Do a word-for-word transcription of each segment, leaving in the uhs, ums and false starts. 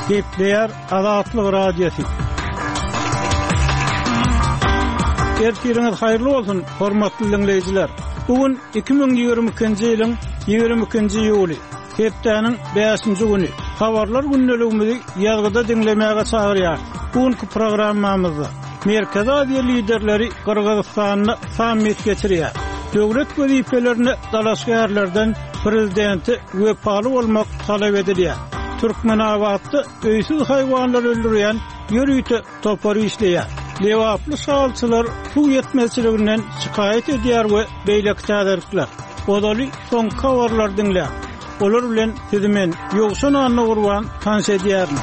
Gepleyer Azatlyk Radiosu. Ertiriniz hayırlı olsun, hormatly dinleyijiler. Bugün iki ming ýygrimi ikinji ýylyň ýygrimi ikinji ýuly, hepdeniň beşinji güni. Habarlar günneligimizi ýazgyda dinlemäge çagyrýar. Bugünkü programmamyzda Merkez Aziýa liderleri Kyrgyzstanyň sammit geçirýär. Döwlet wezipelerini dalaşgärlerden prezidenti wepaly bolmak talap edilýär. Türkmenabatda öýsüz haýwanlar öldürýän ýörüýte topary işleýär. Lewaply şagylçylar suw ýetmezçiliginden şikaýet edýär we beýlek täderikler. Odaly soň kawarlar dinlär. Olar bilen sizimen ýogşan anna gurban tans edýärmi?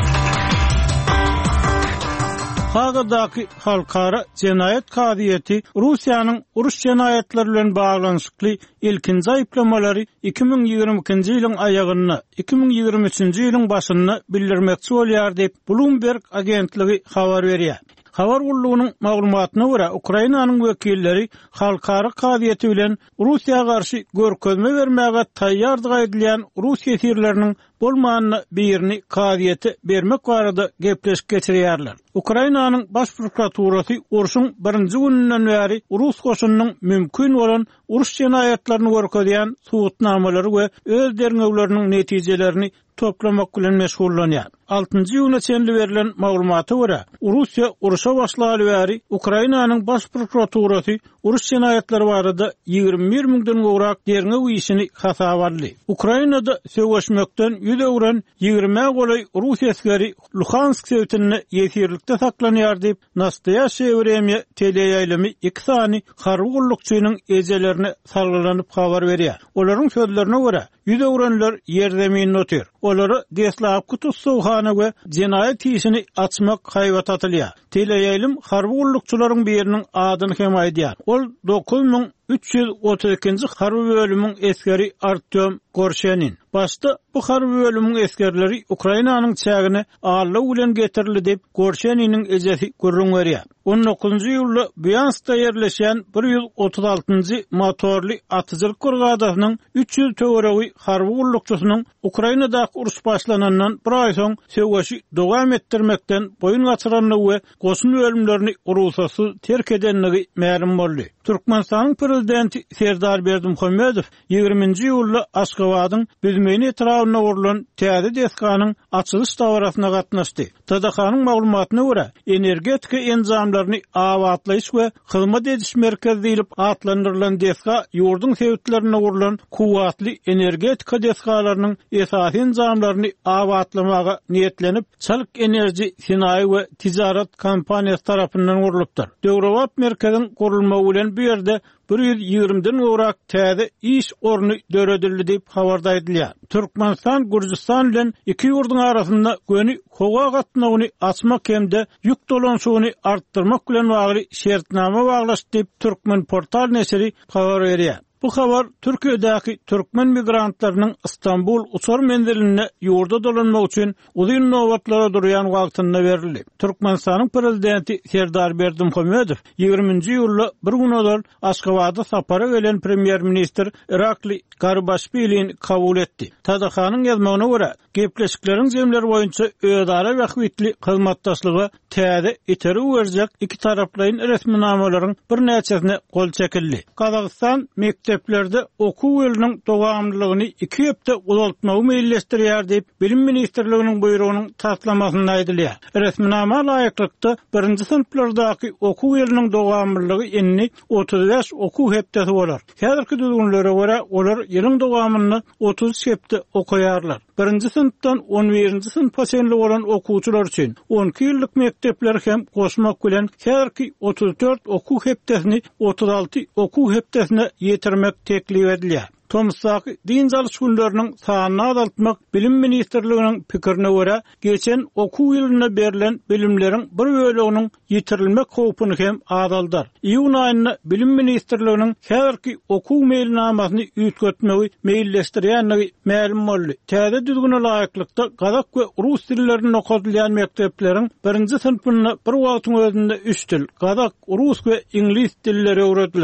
Hagadaky halkara jenaýat kadiýeti Russiýanyň uruş jenaýatları bilen baglanyşykly ilkinji aýplamalary iki ming ýygrimi ikinji ýylyň aýagyna iki ming ýygrimi üçinji ýylyň başyna bildirmekçi bolýar diýip Bloomberg agentligi habar berýär. Habar gullugynyň maglumatyna görä Ukrainanyň wekilleri halkara kadiýeti bilen Russiýa garşy görkezme bermäge taýýardyk edilýän Rus ýetirleriniň bolmanyny birini kadiýeti bermek barada gepleşip geçirýärler. Ukrainanyň baş prokuraturasy uruşyň birinji güninden bäri Rus goşunynyň mümkin bolan uruş jenaýatlaryny görkezýän suwutnamalary we öz derňewleriniň netijelerini toplamak bilen meşgullanýar. altynjy ýylyna çenli berilen maglumata görä, Russiýa uruşa başlaly bäri Ukrainanyň baş prokuraturasy uruş jenaýatlary barada ýygrimi bir mingden gowrak derňew işini hasaba aldy. Ukrainada söwüşmekden ýüz öwren ýygrimi golay Rus eskeri Luhansk sewtini ýetirlikde saklanýar diýip Nastoyaşy Vremya teleýaýlamy iki sany harby gullukçynyň ejelerini salgylanyp habar berýär. Olaryň sözlerine görä, ýüz öwrenler ýerdemin otyr. Olary deslapky tutsowhana we jenaýat işini açmak haýwat atylýar. Teleýaýlym harby gullukçylaryň biriniň adyny hem aýdýar. Ol dokuz ming üç ýüz otuz ikinji harby bölümiň eskeri Artyom Gorshenin. Başda bu harby bölümiň eskerleri Ukrainanyň çägine ağırlyk bilen getirildi diýip Gorsheniň ejesi görüň berýär. on dokuzunjy ýylda Bryanskda ýerleşen bir ýüz otuz altynjy motorly atyjylyk brigadasynyň üç ýüz töweregi harby gullukçysynyň Ukrainadaky uruş başlanandan bir aý soň söwüşi dowam etdirmekden boyun gaçyranlygy we goşun ölümlerini urusasy terk edenligi ma'lum boldy. Türkmenistanyň prezidenti Serdar Berdimuhammedow ýygrimiňji ýylda Aşgabatyň Büzmeni etrawyna urulan täze deskanyň açylyş dawrasyna gatnaşdy. T D H-nyň maglumatyna görä, energetika enzamlaryny awatlaýyş we hyzmat ediş merkezi diýilip atlandyrylan deska ýurdun sewitlerine urulan kuwatly energetika deskalarynyň esasy enzamlaryny awatlamaga niýetlenip, çalyk enerji sinaýy we tijarat kompaniýasy tarapyndan urulypdyr. Döwrewap merkeziň gurulmagy bilen bu ýerde bir ýüz ýygriminden gowrak täze iş orny döredildi diýip habarda edilýär. Türkmenistan Gürjistan bilen iki ýurdun arasynda göni howa gatnagyny açmak hemde ýük dolanşygyny artdyrmak bilen bagly şertnama baglaşdy diýip Türkmen portal nesiri habar berýär. Bu habar Türkiýedäki türkmen migrantlarynyň Istanbul uçar menziline ýurda dolanmak üçin uzun nowatlara durýan wagtynda berildi. Türkmenistanyň prezidenti Serdar Berdimuhammedow ýygrimiňji ýylda bir gün olar Aşgabatda sapara gelen premier minister Irakli Garbaşpilini kabul etdi. T D H-nyň ýazmagyna görä, gepleşikleriň zemler boýunça öýdara we hüwitli hyzmatdaşlyga täze iteri berjek iki taraplaryň resminamalaryň bir näçesine gol çekildi. Kazakystan mekteplerde okuw ýylynyň dowamlylygyny iki hepde uzaltmagy meýilleşdirýär diýip Bilim ministrliginiň buýrugynyň taslamasyna aýdylýar. Resminama laýyklykda birinji synplardaky okuw ýylynyň dowamlylygy enni otuz beş okuw hepdesi bolar. Häzirki düzgünlere görä olar ýylyň dowamyny otuz hepde okuýarlar. Birinji synpdan on birinji synpa çenli bolan okuwçylar üçin on iki ýyllyk mektepler hem goşmak bilen häzirki otuz dört okuw hepdesini otuz alty okuw hepdesine ýetirmek teklip edilýär. Tomsak din çalyş günleriniň sanyny azaltmak Bilim ministrliginiň pikirine görä, geçen okuw ýylyna berilen bilimleriň bir böleginiň ýitirilmek howpuny hem azaldar. Iýun aýyna Bilim ministrliginiň häzirki okuw meýilnamasyny ýetgetmegi meýilleşdirýänligi ma'lum boldy. Täze düzgüne laýyklykda gazak we rus dillerini okadylýan mektepleriň birinji synpyna bir wagtyň özünde üç dil, gazak, rus we ingliz dilleri öwredilýär.